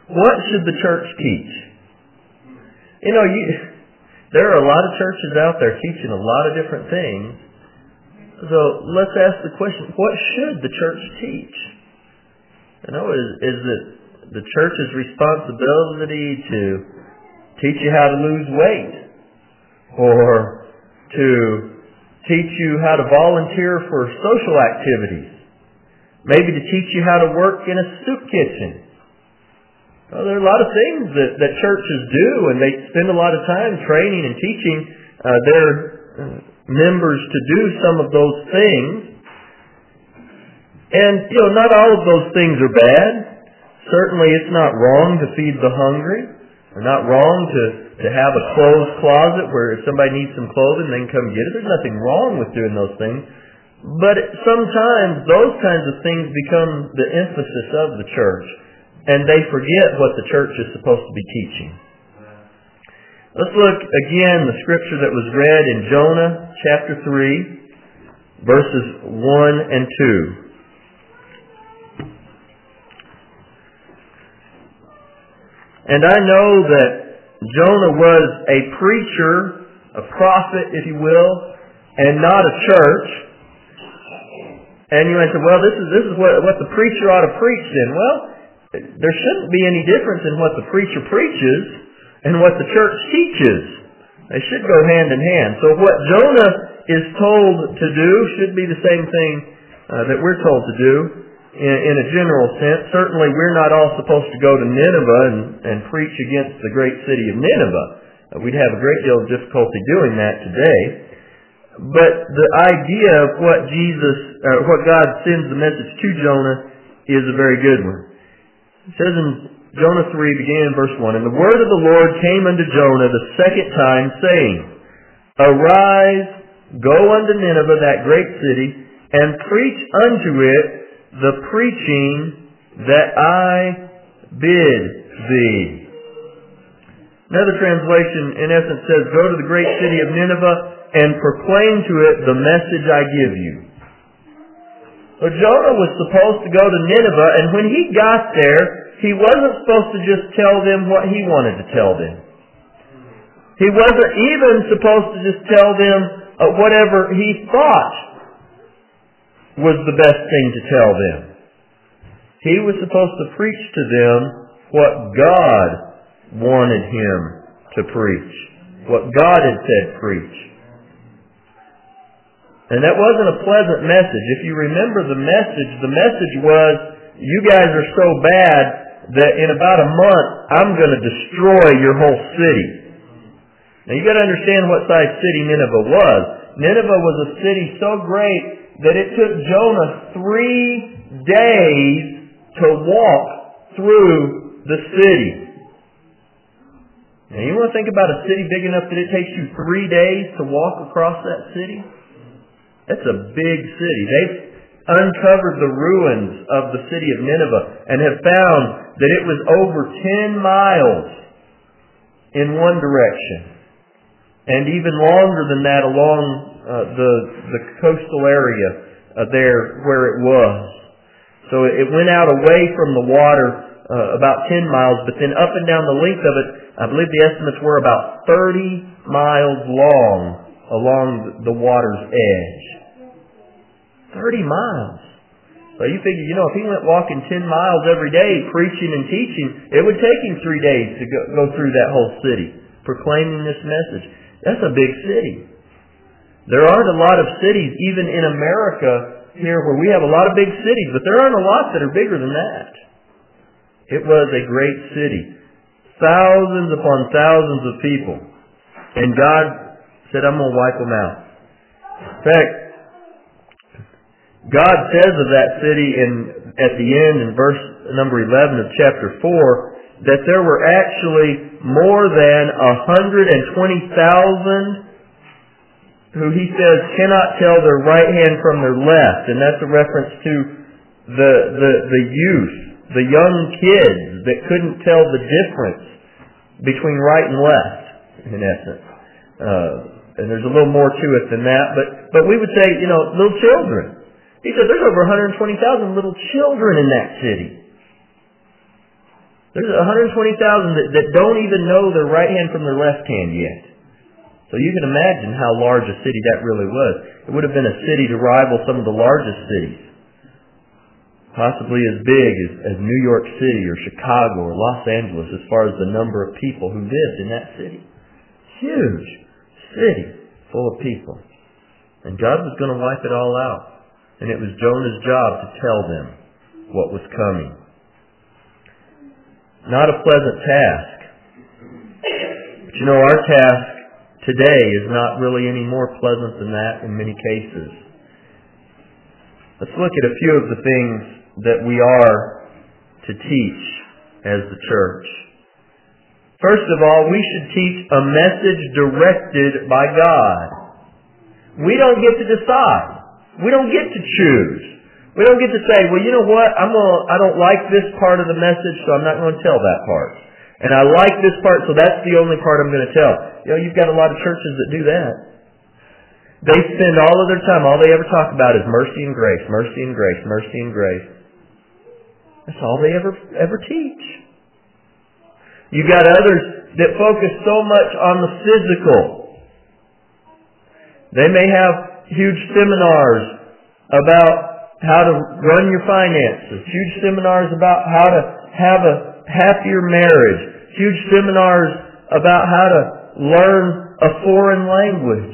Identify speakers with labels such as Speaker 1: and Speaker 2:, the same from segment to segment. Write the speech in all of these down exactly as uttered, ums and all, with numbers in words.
Speaker 1: what should the church teach? You know, you, there are a lot of churches out there teaching a lot of different things. So let's ask the question, what should the church teach? You know, is, is it the church's responsibility to teach you how to lose weight? Or to teach you how to volunteer for social activities? Maybe to teach you how to work in a soup kitchen? Well, there are a lot of things that, that churches do, and they spend a lot of time training and teaching uh, their uh, members to do some of those things. And, you know, not all of those things are bad. Certainly it's not wrong to feed the hungry, or not wrong to, to have a clothes closet where if somebody needs some clothing, they can come get it. There's nothing wrong with doing those things. But sometimes those kinds of things become the emphasis of the church, and they forget what the church is supposed to be teaching. Let's look again the scripture that was read in Jonah chapter three, verses one and two. And I know that Jonah was a preacher, a prophet, if you will, and not a church. And you might say, well, this is this is what, what the preacher ought to preach then. Well, there shouldn't be any difference in what the preacher preaches and what the church teaches. They should go hand in hand. So what Jonah is told to do should be the same thing uh, that we're told to do in, in a general sense. Certainly we're not all supposed to go to Nineveh and, and preach against the great city of Nineveh. Uh, we'd have a great deal of difficulty doing that today. But the idea of what Jesus, uh, what God sends the message to Jonah is a very good one. It says in Jonah three, beginning in verse one, And the word of the Lord came unto Jonah the second time, saying, Arise, go unto Nineveh, that great city, and preach unto it the preaching that I bid thee. Another translation, in essence, says, Go to the great city of Nineveh, and proclaim to it the message I give you. Well, Jonah was supposed to go to Nineveh, and when he got there, he wasn't supposed to just tell them what he wanted to tell them. He wasn't even supposed to just tell them uh, whatever he thought was the best thing to tell them. He was supposed to preach to them what God wanted him to preach, what God had said preach. And that wasn't a pleasant message. If you remember the message, the message was, you guys are so bad that in about a month, I'm going to destroy your whole city. Now you got to understand what size city Nineveh was. Nineveh was a city so great that it took Jonah three days to walk through the city. Now you want to think about a city big enough that it takes you three days to walk across that city? That's a big city. They've uncovered the ruins of the city of Nineveh and have found that it was over ten miles in one direction, and even longer than that along uh, the the coastal area uh, there where it was. So it went out away from the water uh, about ten miles, but then up and down the length of it, I believe the estimates were about thirty miles long along the water's edge. thirty miles. So you figure, you know, if he went walking ten miles every day, preaching and teaching, it would take him three days to go, go through that whole city, proclaiming this message. That's a big city. There aren't a lot of cities, even in America here, where we have a lot of big cities, but there aren't a lot that are bigger than that. It was a great city. Thousands upon thousands of people. And God said, I'm going to wipe them out. In fact, God says of that city in, at the end in verse number eleven of chapter four that there were actually more than one hundred twenty thousand who he says cannot tell their right hand from their left. And that's a reference to the, the, the youth, the young kids that couldn't tell the difference between right and left, in essence. Uh, and there's a little more to it than that, but, but we would say, you know, little children. He said there's over one hundred twenty thousand little children in that city. There's one hundred twenty thousand that, that don't even know their right hand from their left hand yet. So you can imagine how large a city that really was. It would have been a city to rival some of the largest cities. Possibly as big as, as New York City or Chicago or Los Angeles as far as the number of people who lived in that city. Huge city full of people. And God was going to wipe it all out. And it was Jonah's job to tell them what was coming. Not a pleasant task. But you know, our task today is not really any more pleasant than that in many cases. Let's look at a few of the things that we are to teach as the church. First of all, we should teach a message directed by God. We don't get to decide. We don't get to choose. We don't get to say, well, you know what, I'm gonna, I don't like this part of the message, so I'm not going to tell that part. And I like this part, so that's the only part I'm going to tell. You know, you've got a lot of churches that do that. They spend all of their time, all they ever talk about is mercy and grace, mercy and grace, mercy and grace. That's all they ever ever teach. You got others that focus so much on the physical. They may have huge seminars about how to run your finances, huge seminars about how to have a happier marriage, huge seminars about how to learn a foreign language.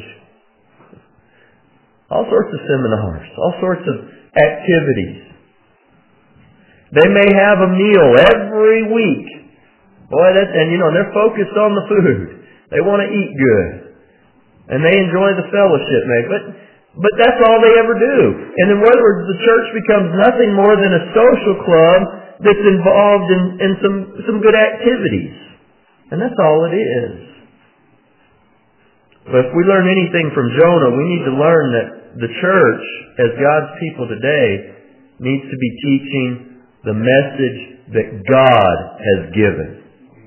Speaker 1: All sorts of seminars, all sorts of activities. They may have a meal every week. Boy, that's, and you know, they're focused on the food. They want to eat good. And they enjoy the fellowship, maybe. But, but that's all they ever do. And in other words, the church becomes nothing more than a social club that's involved in, in some, some good activities. And that's all it is. But if we learn anything from Jonah, we need to learn that the church, as God's people today, needs to be teaching the message that God has given.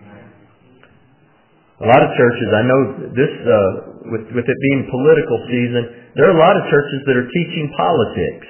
Speaker 1: A lot of churches, I know this, uh, with, with it being political season, there are a lot of churches that are teaching politics.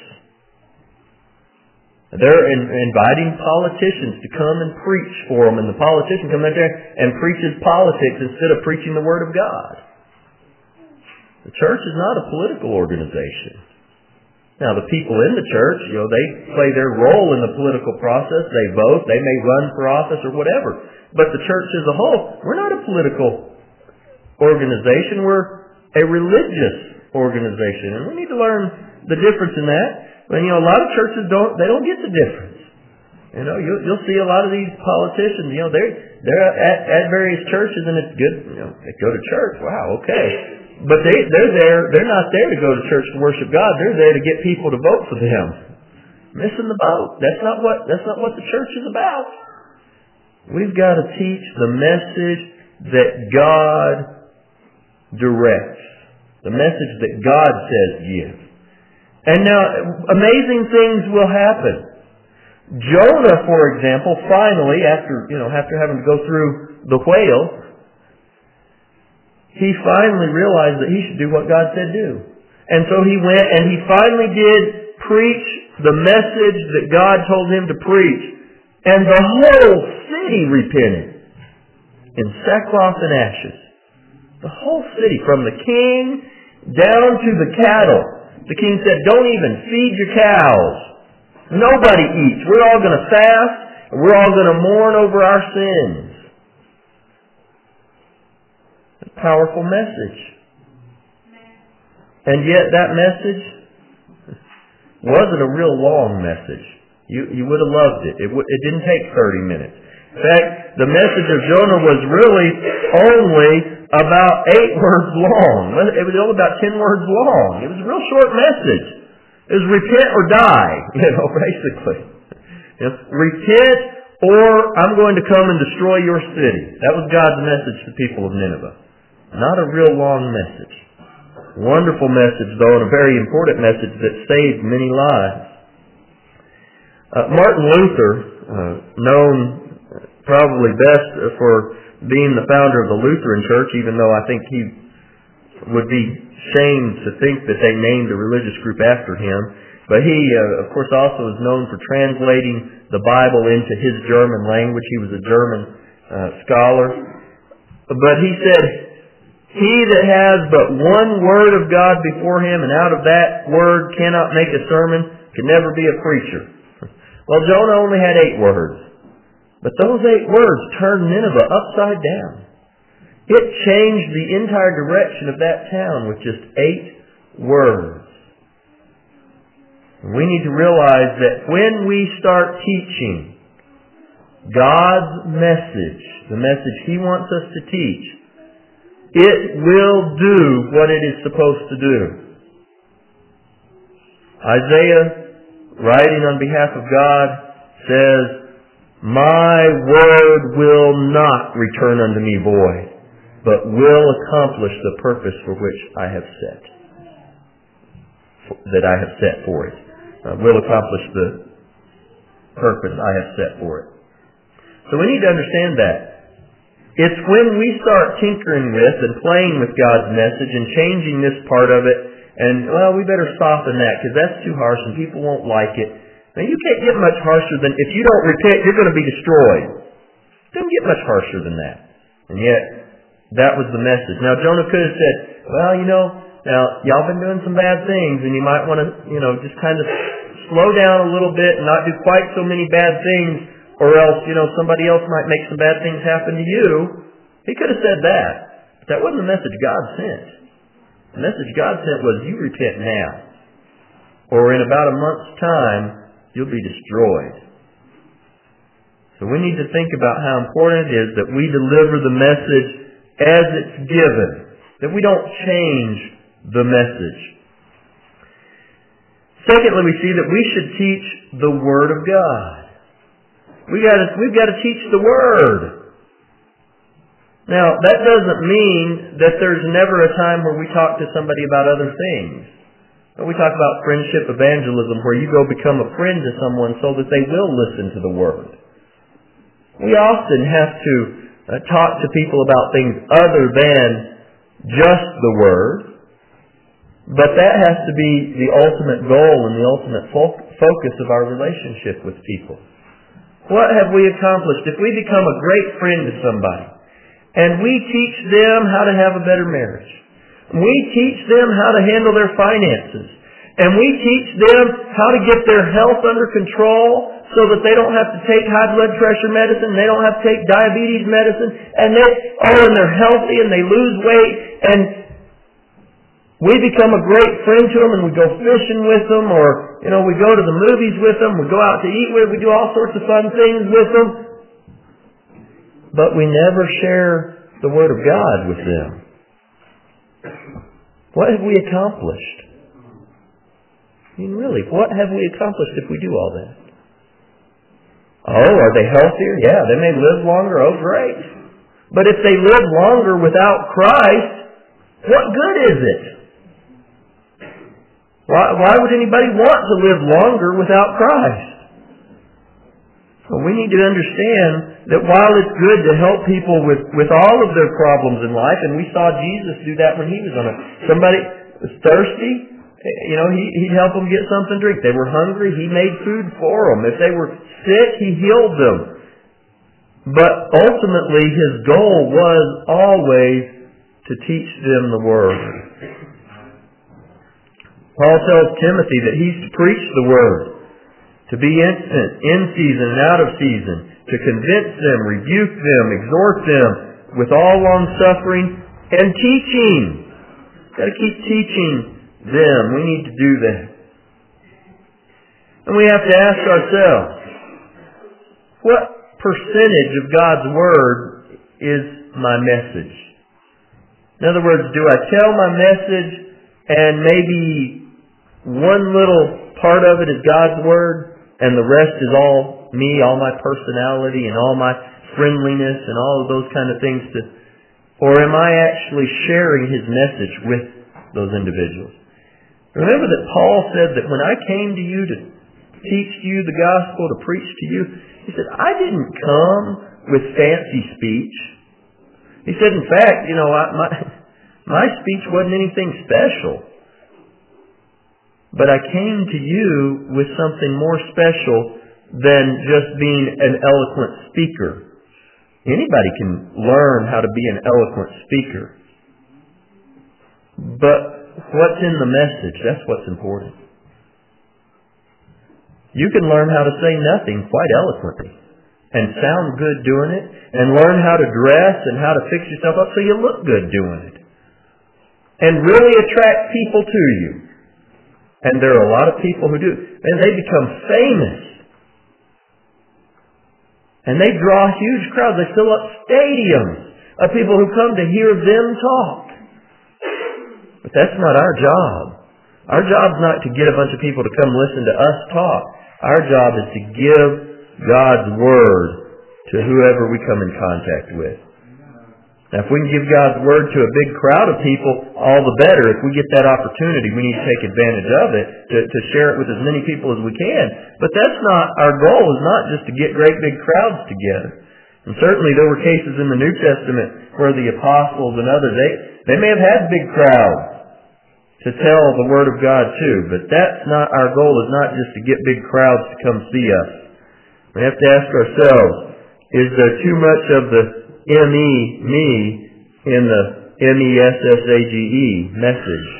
Speaker 1: They're in, inviting politicians to come and preach for them, and the politician comes out there and preaches politics instead of preaching the Word of God. The church is not a political organization. Now, the people in the church, you know, they play their role in the political process. They vote. They may run for office or whatever. But the church as a whole, we're not a political organization. We're a religious organization. And we need to learn the difference in that. And, you know, a lot of churches don't, they don't get the difference. You know, you'll, you'll see a lot of these politicians, you know, they're, they're at, at various churches and it's good, you know, they go to church. Wow, okay. But they, they're there, they're not there to go to church to worship God. They're there to get people to vote for them. Missing the boat. That's not what, that's not what the church is about. We've got to teach the message that God directs. The message that God says give. And now, amazing things will happen. Jonah, for example, finally, after, you know, after having to go through the whale, he finally realized that he should do what God said do. And so he went and he finally did preach the message that God told him to preach. And the whole city repented in sackcloth and ashes. The whole city, from the king down to the cattle. The king said, don't even feed your cows. Nobody eats. We're all going to fast and we're all going to mourn over our sins. Powerful message. And yet that message wasn't a real long message. You you would have loved it. It, w- it didn't take thirty minutes. In fact, the message of Jonah was really only about eight words long. It was only about ten words long. It was a real short message. It was repent or die, you know, basically. You know, repent or I'm going to come and destroy your city. That was God's message to the people of Nineveh. Not a real long message. Wonderful message, though, and a very important message that saved many lives. Uh, Martin Luther, uh, known probably best for being the founder of the Lutheran Church, even though I think he would be shamed to think that they named a religious group after him. But he, uh, of course, also is known for translating the Bible into his German language. He was a German uh, scholar. But he said, he that has but one word of God before him, and out of that word cannot make a sermon, can never be a preacher. Well, Jonah only had eight words. But those eight words turned Nineveh upside down. It changed the entire direction of that town with just eight words. We need to realize that when we start teaching God's message, the message He wants us to teach, it will do what it is supposed to do. Isaiah, writing on behalf of God, says, "My word will not return unto me void, but will accomplish the purpose for which I have set, that I have set for it." Uh, will accomplish the purpose I have set for it. So we need to understand that. It's when we start tinkering with and playing with God's message and changing this part of it, and, well, we better soften that because that's too harsh and people won't like it. Now, you can't get much harsher than, if you don't repent, you're going to be destroyed. Don't get much harsher than that. And yet, that was the message. Now, Jonah could have said, well, you know, now, y'all been doing some bad things, and you might want to, you know, just kind of slow down a little bit and not do quite so many bad things, or else, you know, somebody else might make some bad things happen to you. He could have said that. But that wasn't the message God sent. The message God sent was, you repent now, or in about a month's time, you'll be destroyed. So we need to think about how important it is that we deliver the message as it's given, that we don't change the message. Secondly, we see that we should teach the Word of God. We got to, we've got to teach the Word. Now, that doesn't mean that there's never a time where we talk to somebody about other things. We talk about friendship evangelism, where you go become a friend to someone so that they will listen to the Word. We often have to uh, talk to people about things other than just the Word. But that has to be the ultimate goal and the ultimate fo- focus of our relationship with people. What have we accomplished? If we become a great friend to somebody, and we teach them how to have a better marriage, we teach them how to handle their finances, and we teach them how to get their health under control so that they don't have to take high blood pressure medicine, they don't have to take diabetes medicine, and they, oh, and they're healthy and they lose weight, and we become a great friend to them, and we go fishing with them, or, you know, we go to the movies with them, we go out to eat with them, we do all sorts of fun things with them. But we never share the Word of God with them. What have we accomplished? I mean, really, what have we accomplished if we do all that? Oh, are they healthier? Yeah, they may live longer. Oh, great. But if they live longer without Christ, what good is it? Why, why would anybody want to live longer without Christ? Well, we need to understand that while it's good to help people with, with all of their problems in life, and we saw Jesus do that when He was on it. Somebody was thirsty, you know, he, He'd help them get something to drink. They were hungry, He made food for them. If they were sick, He healed them. But ultimately, His goal was always to teach them the Word. Paul tells Timothy that he's to preach the Word, to be instant, in season and out of season, to convince them, rebuke them, exhort them with all long-suffering and teaching. Got to keep teaching them. We need to do that. And we have to ask ourselves, what percentage of God's Word is my message? In other words, do I tell my message and maybe one little part of it is God's Word, and the rest is all me, all my personality, and all my friendliness, and all of those kind of things? To, or am I actually sharing His message with those individuals? Remember that Paul said that when I came to you to teach you the gospel, to preach to you, he said, I didn't come with fancy speech. He said, in fact, you know, I, my, my speech wasn't anything special. But I came to you with something more special than just being an eloquent speaker. Anybody can learn how to be an eloquent speaker. But what's in the message? That's what's important. You can learn how to say nothing quite eloquently and sound good doing it, and learn how to dress and how to fix yourself up so you look good doing it, and really attract people to you. And there are a lot of people who do. And they become famous. And they draw huge crowds. They fill up stadiums of people who come to hear them talk. But that's not our job. Our job's not to get a bunch of people to come listen to us talk. Our job is to give God's Word to whoever we come in contact with. Now, if we can give God's Word to a big crowd of people, all the better. If we get that opportunity, we need to take advantage of it to, to share it with as many people as we can. But that's not, our goal is not just to get great big crowds together. And certainly there were cases in the New Testament where the apostles and others, they, they may have had big crowds to tell the Word of God too. But that's not, our goal is not just to get big crowds to come see us. We have to ask ourselves, is there too much of the M E, me, in the M E S S A G E message?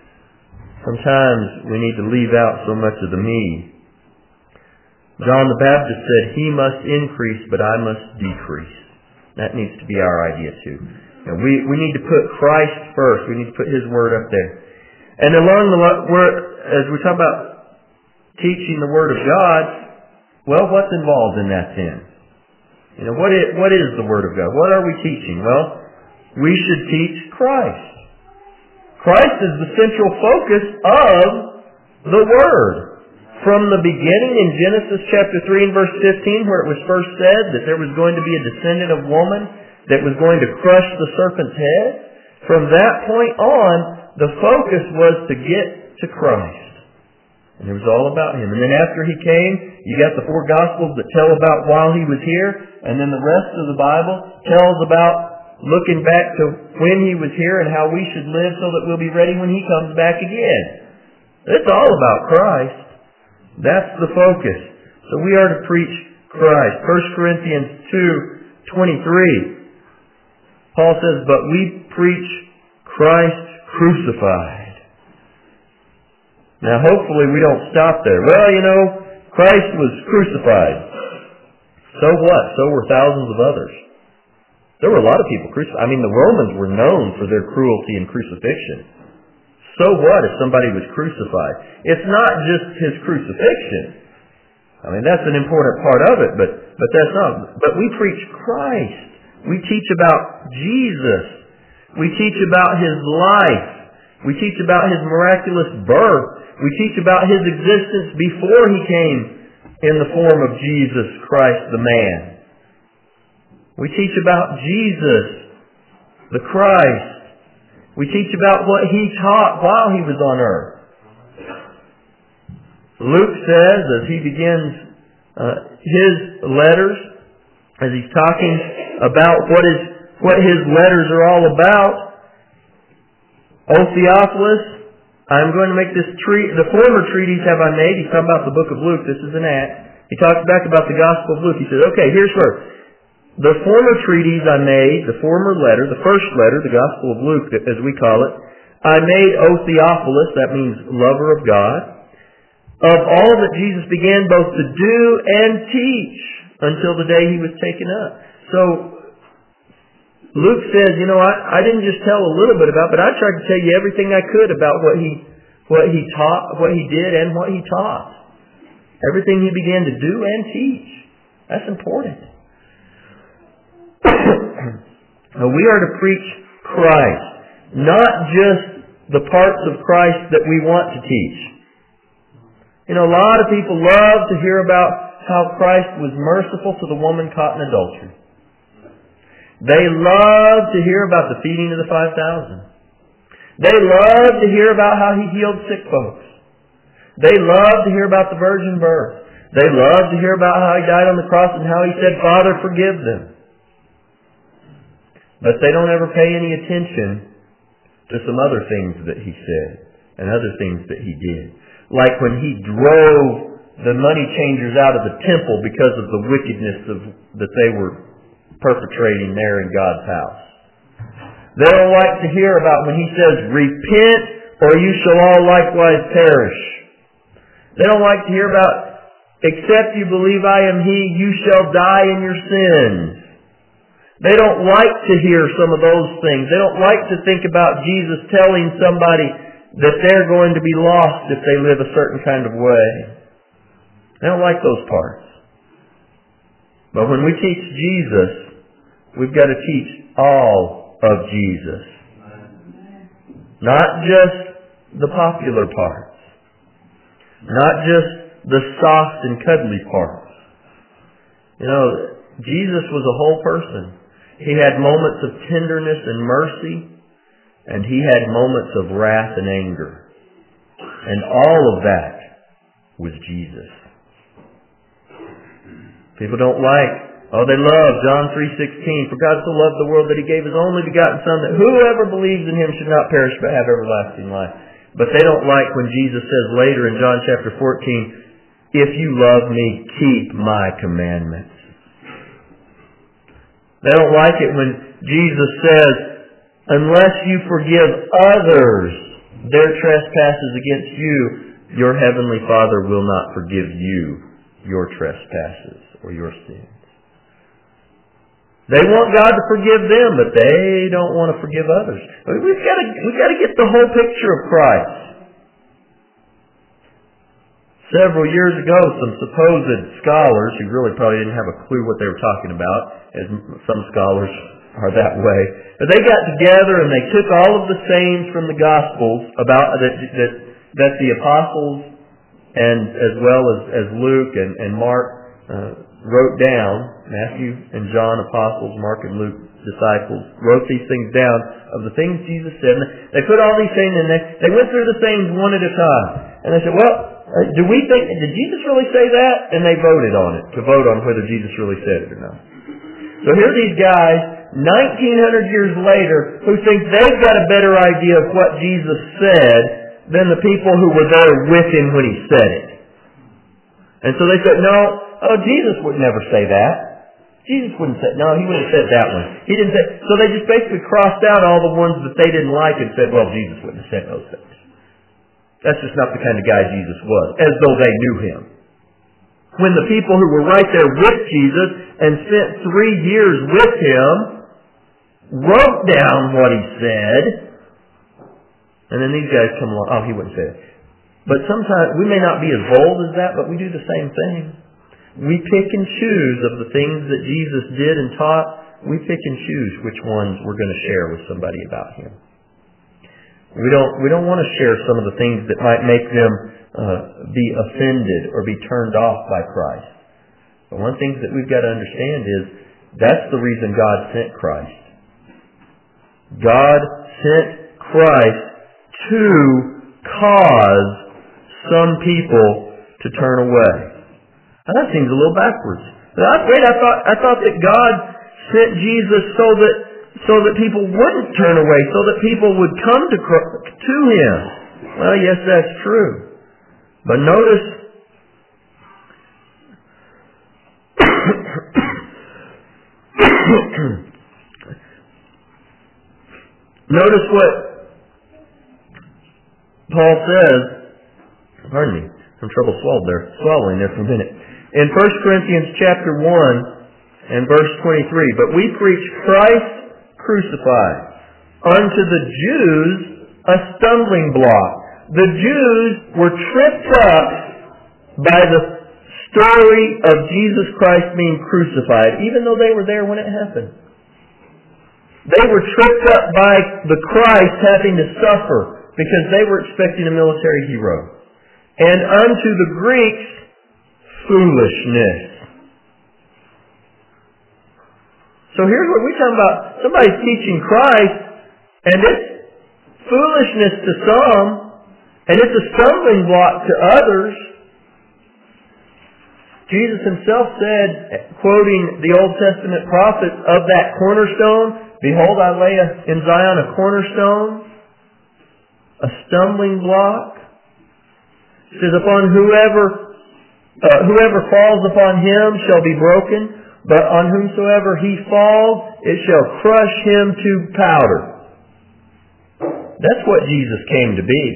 Speaker 1: Sometimes we need to leave out so much of the me. John the Baptist said, he must increase, but I must decrease. That needs to be our idea too. And we, we need to put Christ first. We need to put His Word up there. And along the word, as we talk about teaching the Word of God, well, what's involved in that then? You know, what is, what is the Word of God? What are we teaching? Well, we should teach Christ. Christ is the central focus of the Word. From the beginning in Genesis chapter three and verse fifteen, where it was first said that there was going to be a descendant of woman that was going to crush the serpent's head, from that point on, the focus was to get to Christ. And it was all about Him. And then after He came, you got the four Gospels that tell about while He was here, and then the rest of the Bible tells about looking back to when He was here and how we should live so that we'll be ready when He comes back again. It's all about Christ. That's the focus. So we are to preach Christ. First Corinthians two twenty-three. Paul says, but we preach Christ crucified. Now hopefully we don't stop there. Well, you know, Christ was crucified. So what? So were thousands of others. There were a lot of people crucified. I mean, the Romans were known for their cruelty and crucifixion. So what if somebody was crucified? It's not just His crucifixion. I mean, that's an important part of it, but, but that's not. But we preach Christ. We teach about Jesus. We teach about His life. We teach about His miraculous birth. We teach about His existence before He came in the form of Jesus Christ the man. We teach about Jesus, the Christ. We teach about what He taught while He was on earth. Luke says, as he begins uh, his letters, as he's talking about what is what his letters are all about, O Theophilus, I'm going to make this treat. The former treatise have I made. He's talking about the book of Luke. This is an act. He talks back about the Gospel of Luke. He says, okay, here's first. The former treatise I made, the former letter, the first letter, the Gospel of Luke, as we call it, I made, O Theophilus, that means lover of God, of all that Jesus began both to do and teach until the day He was taken up. So, Luke says, you know, I, I didn't just tell a little bit about, but I tried to tell you everything I could about what he, what he taught, what he did, and what he taught. Everything He began to do and teach. That's important. We are to preach Christ, not just the parts of Christ that we want to teach. You know, a lot of people love to hear about how Christ was merciful to the woman caught in adultery. They love to hear about the feeding of the five thousand. They love to hear about how He healed sick folks. They love to hear about the virgin birth. They love to hear about how He died on the cross and how He said, Father, forgive them. But they don't ever pay any attention to some other things that He said and other things that He did. like when he drove the money changers out of the temple because of the wickedness of, that they were perpetrating there in God's house. They don't like to hear about when he says, repent or you shall all likewise perish. They don't like to hear about, except you believe I am he, you shall die in your sins. They don't like to hear some of those things. They don't like to think about Jesus telling somebody that they're going to be lost if they live a certain kind of way. They don't like those parts. But when we teach Jesus, we've got to teach all of Jesus. Not just the popular parts. Not just the soft and cuddly parts. You know, Jesus was a whole person. He had moments of tenderness and mercy, and he had moments of wrath and anger. And all of that was Jesus. People don't like, oh, they love John three sixteen. For God so loved the world that he gave his only begotten Son, that whoever believes in him should not perish but have everlasting life. But they don't like when Jesus says later in John chapter fourteen, if you love me, keep my commandments. They don't like it when Jesus says, unless you forgive others their trespasses against you, your heavenly Father will not forgive you your trespasses or your sins. They want God to forgive them, but they don't want to forgive others. We've got to, we've got to get the whole picture of Christ. Several years ago, some supposed scholars, who really probably didn't have a clue what they were talking about, as some scholars are that way, but they got together and they took all of the sayings from the Gospels about that that, that the apostles and as well as, as Luke and, and Mark uh, wrote down. Matthew and John, apostles, Mark and Luke, disciples, wrote these things down of the things Jesus said. And they put all these things in there. They went through the sayings one at a time. And they said, well, do we think, did Jesus really say that? And they voted on it, to vote on whether Jesus really said it or not. So here are these guys, nineteen hundred years later, who think they've got a better idea of what Jesus said than the people who were there with him when he said it. And so they said, no, oh, Jesus would never say that. Jesus wouldn't say, no, he wouldn't have said that one. He didn't say, so they just basically crossed out all the ones that they didn't like and said, well, Jesus wouldn't have said those things. That's just not the kind of guy Jesus was, as though they knew him. When the people who were right there with Jesus and spent three years with him wrote down what he said, and then these guys come along, oh, he wouldn't say it. But sometimes, we may not be as bold as that, but we do the same thing. We pick and choose of the things that Jesus did and taught. We pick and choose which ones we're going to share with somebody about him. We don't, we don't want to share some of the things that might make them uh, be offended or be turned off by Christ. But one thing that we've got to understand is that's the reason God sent Christ. God sent Christ to cause some people to turn away. Now that seems a little backwards. Wait, I thought I thought that God sent Jesus so that so that people wouldn't turn away, so that people would come to to him. Well, yes, that's true. But notice notice what Paul says. Pardon me, some trouble swallowed there, swallowing there for a minute. In First Corinthians chapter one and verse twenty-three, but we preach Christ crucified, unto the Jews a stumbling block. The Jews were tripped up by the story of Jesus Christ being crucified, even though they were there when it happened. They were tripped up by the Christ having to suffer because they were expecting a military hero. And unto the Greeks, foolishness. So here's what we're talking about. Somebody's teaching Christ, and it's foolishness to some, and it's a stumbling block to others. Jesus himself said, quoting the Old Testament prophets, of that cornerstone, behold, I lay in Zion a cornerstone, a stumbling block. It says, upon whoever, uh, whoever falls upon him shall be broken, but on whomsoever he falls, it shall crush him to powder. That's what Jesus came to be.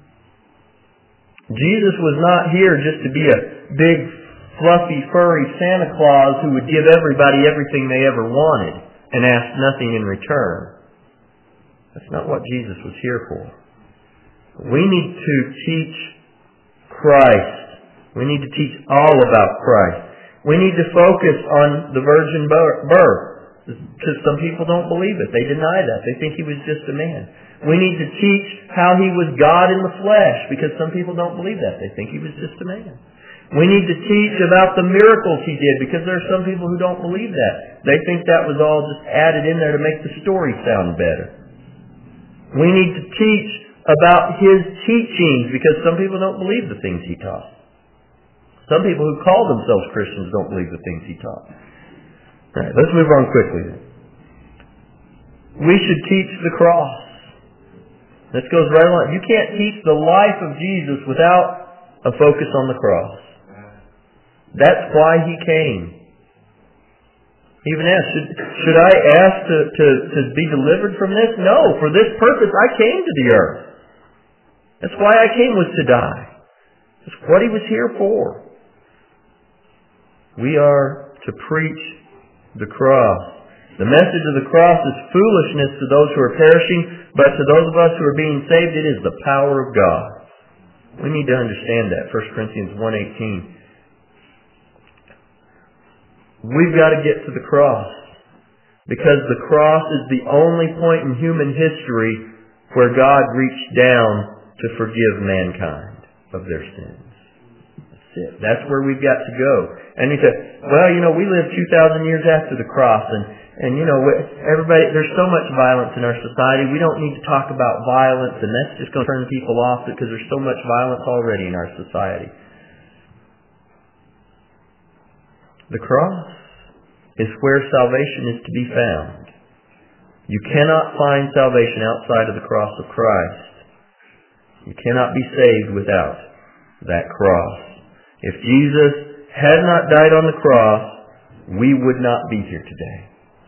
Speaker 1: Jesus was not here just to be a big, fluffy, furry Santa Claus who would give everybody everything they ever wanted and ask nothing in return. That's not what Jesus was here for. We need to teach Christ. We need to teach all about Christ. We need to focus on the virgin birth. Because some people don't believe it. They deny that. They think he was just a man. We need to teach how he was God in the flesh, because some people don't believe that. They think he was just a man. We need to teach about the miracles he did, because there are some people who don't believe that. They think that was all just added in there to make the story sound better. We need to teach about his teachings, because some people don't believe the things he taught. Some people who call themselves Christians don't believe the things he taught. All right, let's move on quickly. We should teach the cross. This goes right along. You can't teach the life of Jesus without a focus on the cross. That's why he came. He even asked, should, should I ask to, to, to be delivered from this? No, for this purpose I came to the earth. That's why I came, was to die. That's what he was here for. We are to preach the cross. The message of the cross is foolishness to those who are perishing, but to those of us who are being saved, it is the power of God. We need to understand that. First Corinthians one eighteen. We've got to get to the cross, because the cross is the only point in human history where God reached down to forgive mankind of their sins. That's it. That's where we've got to go. And he said, well, you know, we live two thousand years after the cross, and And, you know, everybody, there's so much violence in our society. We don't need to talk about violence, and that's just going to turn people off, because there's so much violence already in our society. The cross is where salvation is to be found. You cannot find salvation outside of the cross of Christ. You cannot be saved without that cross. If Jesus had not died on the cross, we would not be here today.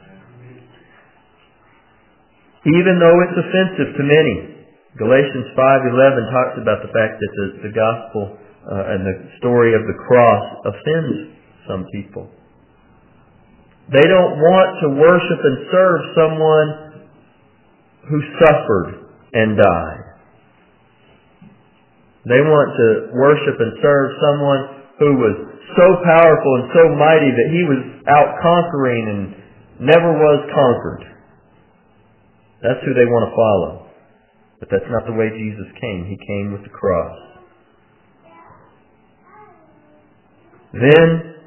Speaker 1: Even though it's offensive to many. Galatians five eleven talks about the fact that the, the gospel uh, and the story of the cross offends some people. They don't want to worship and serve someone who suffered and died. They want to worship and serve someone who was so powerful and so mighty that he was out conquering and never was conquered. That's who they want to follow. But that's not the way Jesus came. He came with the cross. Then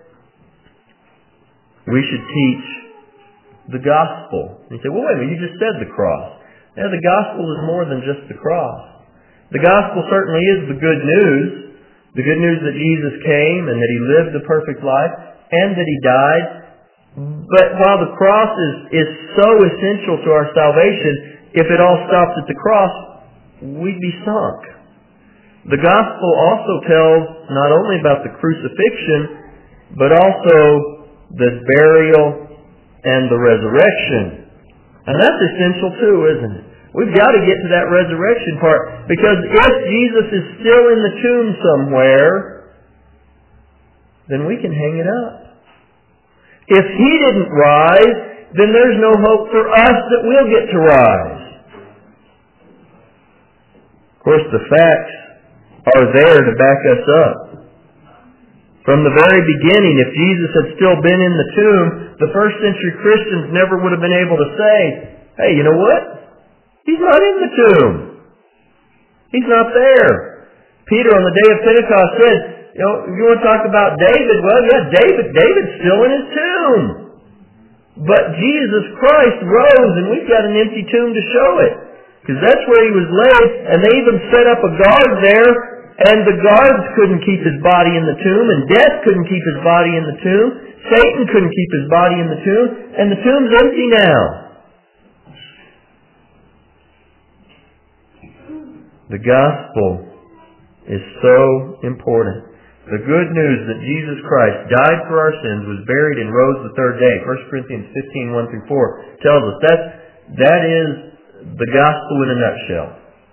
Speaker 1: we should teach the gospel. And you say, well, wait a minute, you just said the cross. Yeah, the gospel is more than just the cross. The gospel certainly is the good news. The good news that Jesus came and that he lived the perfect life and that he died. But while the cross is, is so essential to our salvation, if it all stops at the cross, we'd be sunk. The gospel also tells not only about the crucifixion, but also the burial and the resurrection. And that's essential too, isn't it? We've got to get to that resurrection part, because if Jesus is still in the tomb somewhere, then we can hang it up. If he didn't rise, then there's no hope for us that we'll get to rise. Of course, the facts are there to back us up. From the very beginning, if Jesus had still been in the tomb, the first century Christians never would have been able to say, hey, you know what? He's not in the tomb. He's not there. Peter on the day of Pentecost said, You know, if you want to talk about David, well, yeah, David, David's still in his tomb. But Jesus Christ rose, and we've got an empty tomb to show it. Because that's where he was laid, and they even set up a guard there, and the guards couldn't keep his body in the tomb, and death couldn't keep his body in the tomb. Satan couldn't keep his body in the tomb, and the tomb's empty now. The gospel is so important. The good news that Jesus Christ died for our sins, was buried, and rose the third day. First Corinthians fifteen, one through four tells us that that is the gospel in a nutshell.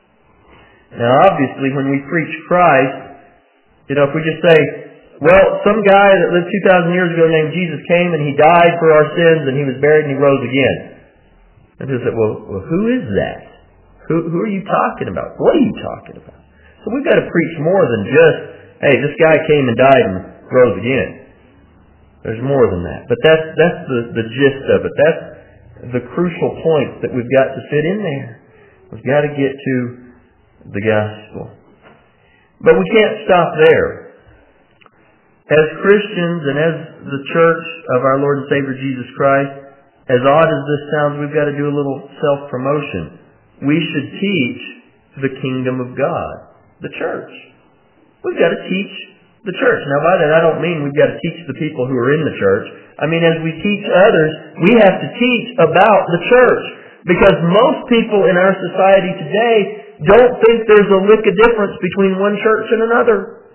Speaker 1: Now obviously when we preach Christ, you know, if we just say, well, some guy that lived two thousand years ago named Jesus came and he died for our sins and he was buried and he rose again. And people say, well, well who is that? Who, who are you talking about? What are you talking about? So we've got to preach more than just, hey, this guy came and died and rose again. There's more than that. But that's that's the, the gist of it. That's the crucial points that we've got to fit in there. We've got to get to the gospel. But we can't stop there. As Christians and as the church of our Lord and Savior Jesus Christ, as odd as this sounds, we've got to do a little self-promotion. We should teach the kingdom of God, the church. We've got to teach the church. Now by that I don't mean we've got to teach the people who are in the church. I mean as we teach others, we have to teach about the church. Because most people in our society today don't think there's a lick of difference between one church and another.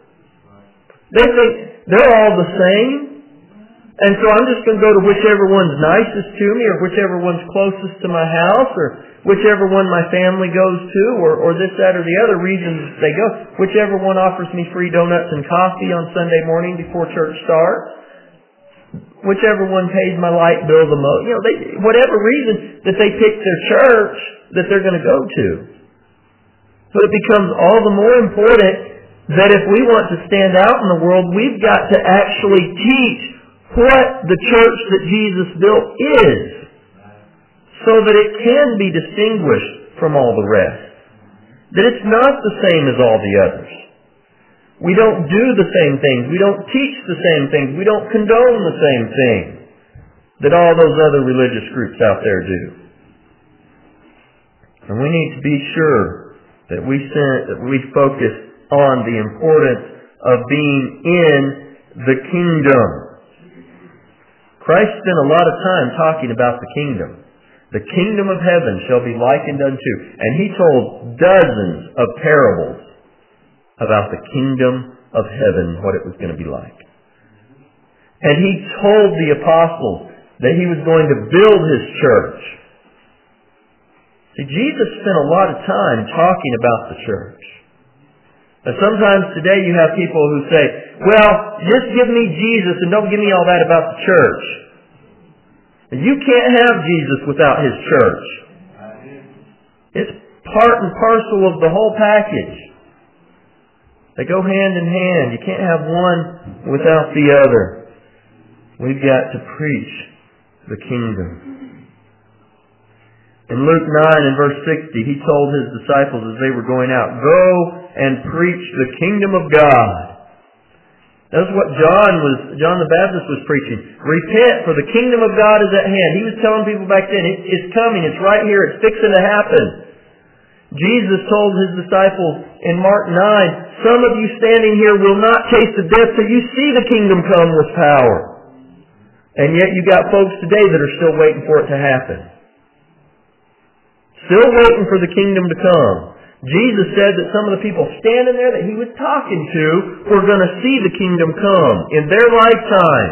Speaker 1: They think they're all the same. And so I'm just going to go to whichever one's nicest to me, or whichever one's closest to my house, or whichever one my family goes to, or, or this, that, or the other reasons they go. Whichever one offers me free donuts and coffee on Sunday morning before church starts. Whichever one pays my light bill the most. You know, they, whatever reason that they pick their church that they're going to go to. So it becomes all the more important that if we want to stand out in the world, we've got to actually teach what the church that Jesus built is, so that it can be distinguished from all the rest. That it's not the same as all the others. We don't do the same things. We don't teach the same things. We don't condone the same things that all those other religious groups out there do. And we need to be sure that we that we focus on the importance of being in the kingdom. Christ spent a lot of time talking about the kingdom. The kingdom of heaven shall be likened unto. And He told dozens of parables about the kingdom of heaven, what it was going to be like. And He told the apostles that He was going to build His church. See, Jesus spent a lot of time talking about the church. Now sometimes today you have people who say, well, just give me Jesus and don't give me all that about the church. You can't have Jesus without His church. It's part and parcel of the whole package. They go hand in hand. You can't have one without the other. We've got to preach the kingdom. In Luke nine and verse sixty, He told His disciples as they were going out, go and preach the kingdom of God. That's what John was, John the Baptist was preaching. Repent, for the kingdom of God is at hand. He was telling people back then, it, it's coming, it's right here, it's fixing to happen. Jesus told His disciples in Mark nine, some of you standing here will not taste of death till you see the kingdom come with power. And yet you got folks today that are still waiting for it to happen. Still waiting for the kingdom to come. Jesus said that some of the people standing there that He was talking to were going to see the kingdom come in their lifetime.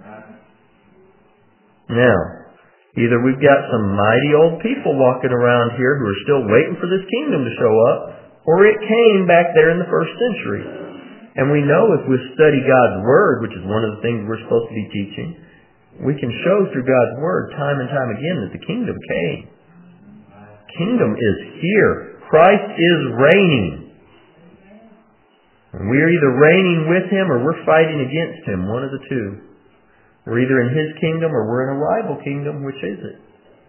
Speaker 1: Now, either we've got some mighty old people walking around here who are still waiting for this kingdom to show up, or it came back there in the first century. And we know if we study God's Word, which is one of the things we're supposed to be teaching, we can show through God's Word time and time again that the kingdom came. Kingdom is here. Christ is reigning. And we're either reigning with Him or we're fighting against Him, one of the two. We're either in His kingdom or we're in a rival kingdom. Which is it?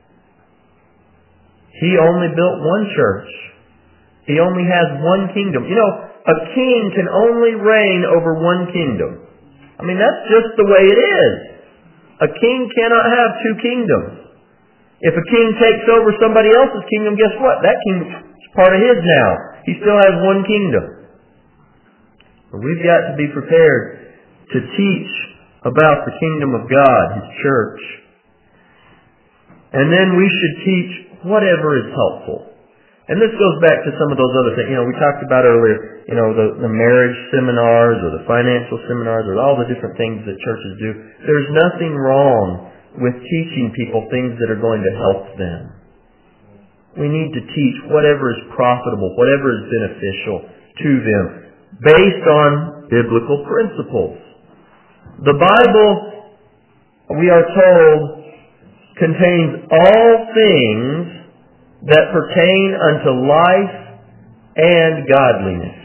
Speaker 1: He only built one church. He only has one kingdom. You know, a king can only reign over one kingdom. I mean, that's just the way it is. A king cannot have two kingdoms. If a king takes over somebody else's kingdom, guess what? That kingdom is part of his now. He still has one kingdom. But we've got to be prepared to teach about the kingdom of God, His church. And then we should teach whatever is helpful. And this goes back to some of those other things. You know, we talked about earlier, you know, the, the marriage seminars or the financial seminars or all the different things that churches do. There's nothing wrong with teaching people things that are going to help them. We need to teach whatever is profitable, whatever is beneficial to them, based on biblical principles. The Bible, we are told, contains all things that pertain unto life and godliness.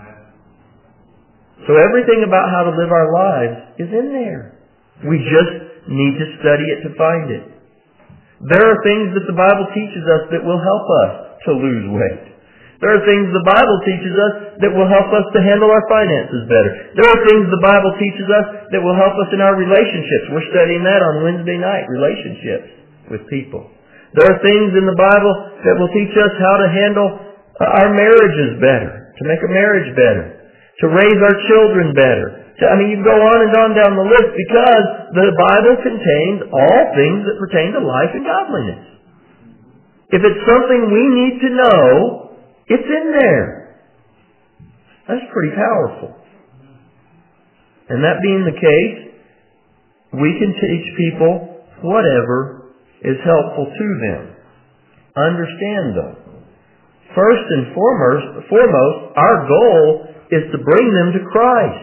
Speaker 1: So everything about how to live our lives is in there. We just need to study it to find it. There are things that the Bible teaches us that will help us to lose weight. There are things the Bible teaches us that will help us to handle our finances better. There are things the Bible teaches us that will help us in our relationships. We're studying that on Wednesday night, relationships with people. There are things in the Bible that will teach us how to handle our marriages better, to make a marriage better, to raise our children better. I mean, you can go on and on down the list because the Bible contains all things that pertain to life and godliness. If it's something we need to know, it's in there. That's pretty powerful. And that being the case, we can teach people whatever is helpful to them. Understand though, first and foremost, foremost, our goal is to bring them to Christ.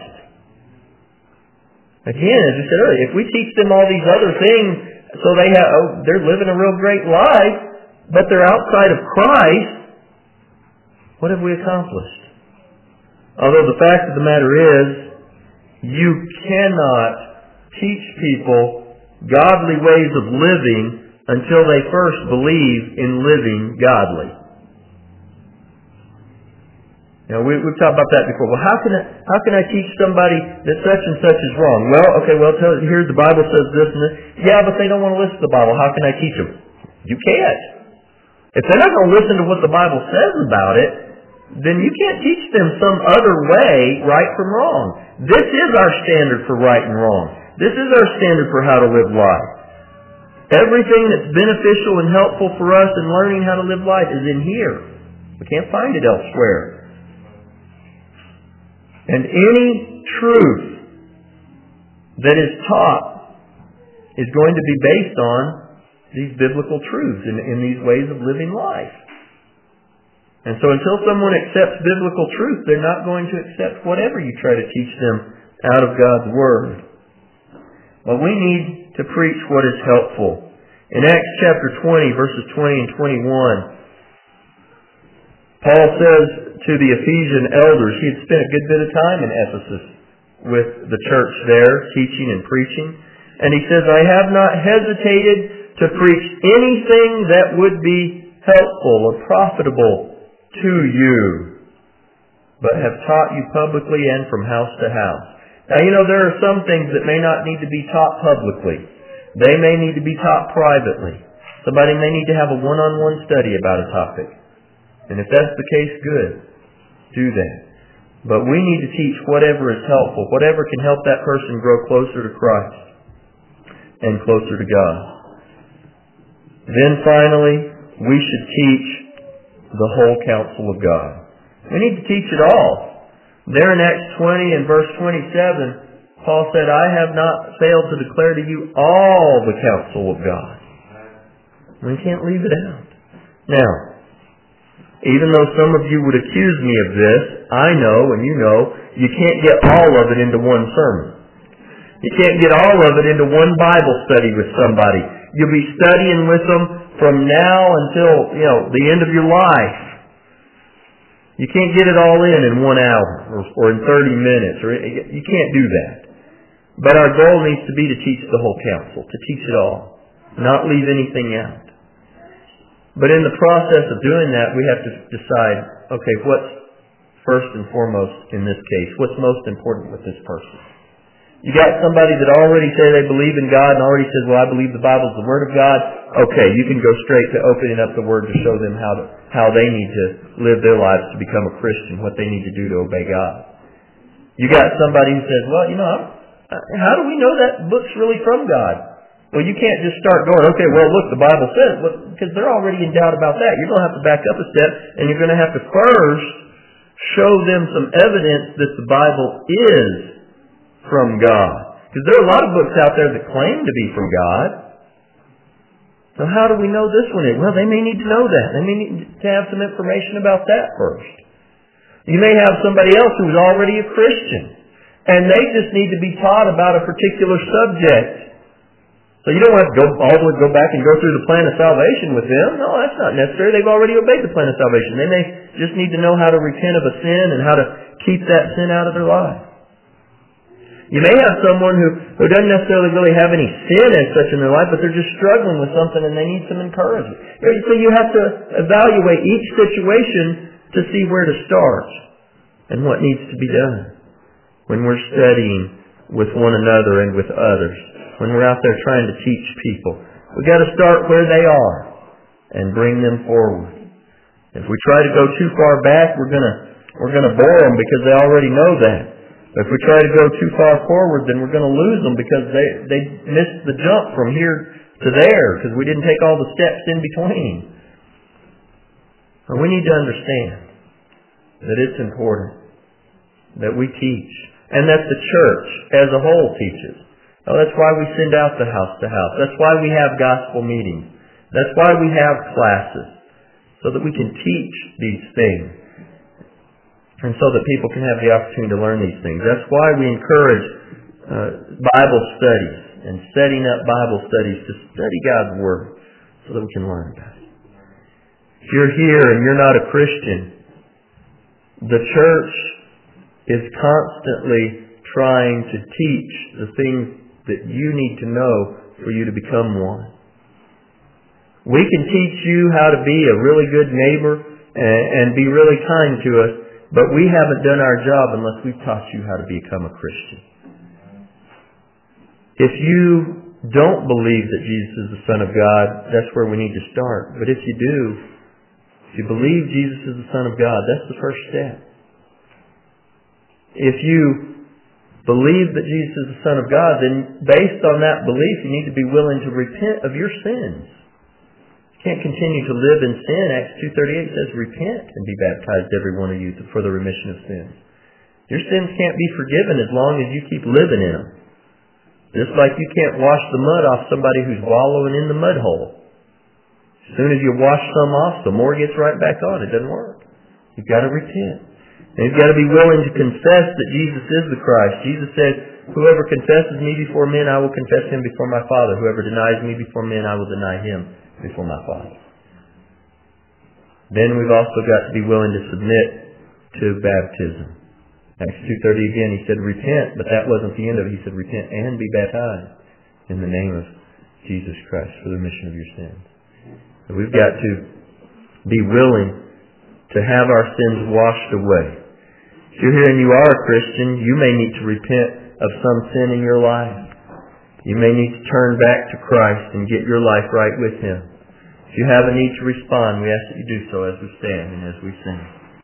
Speaker 1: Again, as we said earlier, if we teach them all these other things, so they have, oh, they're living a real great life, but they're outside of Christ, what have we accomplished? Although the fact of the matter is, you cannot teach people godly ways of living until they first believe in living godly. Now, we, we've talked about that before. Well, how can I, how can I teach somebody that such and such is wrong? Well, okay, well, tell, here the Bible says this and this. Yeah, but they don't want to listen to the Bible. How can I teach them? You can't. If they're not going to listen to what the Bible says about it, then you can't teach them some other way, right from wrong. This is our standard for right and wrong. This is our standard for how to live life. Everything that's beneficial and helpful for us in learning how to live life is in here. We can't find it elsewhere. And any truth that is taught is going to be based on these biblical truths in, in these ways of living life. And so until someone accepts biblical truth, they're not going to accept whatever you try to teach them out of God's Word. But we need to preach what is helpful. In Acts chapter twenty, verses twenty and twenty-one, Paul says to the Ephesian elders, he had spent a good bit of time in Ephesus with the church there, teaching and preaching. And he says, I have not hesitated to preach anything that would be helpful or profitable to you, but have taught you publicly and from house to house. Now, you know, there are some things that may not need to be taught publicly. They may need to be taught privately. Somebody may need to have a one-on-one study about a topic. And if that's the case, good. Do that. But we need to teach whatever is helpful, whatever can help that person grow closer to Christ and closer to God. Then finally, we should teach the whole counsel of God. We need to teach it all. There in Acts twenty and verse twenty-seven, Paul said, I have not failed to declare to you all the counsel of God. We can't leave it out. Now, even though some of you would accuse me of this, I know and you know you can't get all of it into one sermon. You can't get all of it into one Bible study with somebody. You'll be studying with them from now until, you know, the end of your life. You can't get it all in in one hour or, or in thirty minutes. Or you can't do that. But our goal needs to be to teach the whole counsel, to teach it all, not leave anything out. But in the process of doing that, we have to decide, okay, what's first and foremost in this case? What's most important with this person? You got somebody that already say they believe in God and already says, well, I believe the Bible's the Word of God. Okay, you can go straight to opening up the Word to show them how to, how they need to live their lives to become a Christian, what they need to do to obey God. You got somebody who says, well, you know, how do we know that book's really from God? Well, you can't just start going, okay, well, look, the Bible says, because they're already in doubt about that. You're going to have to back up a step, and you're going to have to first show them some evidence that the Bible is from God. Because there are a lot of books out there that claim to be from God. So how do we know this one is? Well, they may need to know that. They may need to have some information about that first. You may have somebody else who's already a Christian, and they just need to be taught about a particular subject. So you don't have to go all the way go back and go through the plan of salvation with them. No, that's not necessary. They've already obeyed the plan of salvation. They may just need to know how to repent of a sin and how to keep that sin out of their life. You may have someone who, who doesn't necessarily really have any sin as such in their life, but they're just struggling with something and they need some encouragement. So you have to evaluate each situation to see where to start and what needs to be done when we're studying with one another and with others. When we're out there trying to teach people, we've got to start where they are and bring them forward. If we try to go too far back, we're gonna we're gonna bore them because they already know that. But if we try to go too far forward, then we're gonna lose them because they they missed the jump from here to there because we didn't take all the steps in between. But we need to understand that it's important that we teach and that the church as a whole teaches. Oh, that's why we send out the house to house. That's why we have gospel meetings. That's why we have classes, so that we can teach these things and so that people can have the opportunity to learn these things. That's why we encourage uh, Bible studies and setting up Bible studies to study God's Word so that we can learn about it. If you're here and you're not a Christian, the church is constantly trying to teach the things that you need to know for you to become one. We can teach you how to be a really good neighbor and, and be really kind to us, but we haven't done our job unless we've taught you how to become a Christian. If you don't believe that Jesus is the Son of God, that's where we need to start. But if you do, if you believe Jesus is the Son of God, that's the first step. If you believe that Jesus is the Son of God, then based on that belief, you need to be willing to repent of your sins. You can't continue to live in sin. Acts two thirty-eight says, repent and be baptized, every one of you, for the remission of sins. Your sins can't be forgiven as long as you keep living in them. Just like you can't wash the mud off somebody who's wallowing in the mud hole. As soon as you wash some off, some more gets right back on. It doesn't work. You've got to repent. And you've got to be willing to confess that Jesus is the Christ. Jesus said, whoever confesses me before men, I will confess him before my Father. Whoever denies me before men, I will deny him before my Father. Then we've also got to be willing to submit to baptism. Acts two thirty again, he said, repent, but that wasn't the end of it. He said, repent and be baptized in the name of Jesus Christ for the remission of your sins. So we've got to be willing to have our sins washed away. If you're here and you are a Christian, you may need to repent of some sin in your life. You may need to turn back to Christ and get your life right with Him. If you have a need to respond, we ask that you do so as we stand and as we sing.